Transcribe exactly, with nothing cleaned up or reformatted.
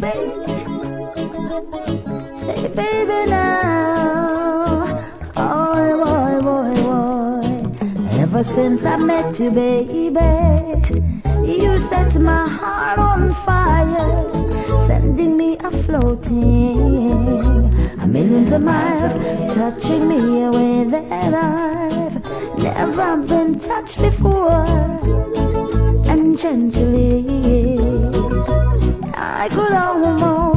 baby. Say, baby, now. Oh, boy, boy, boy. Ever since I met you, baby, you set my heart on fire, sending me a-floating a millions of miles, touching me a way that I've never been touched before. And gently I could almost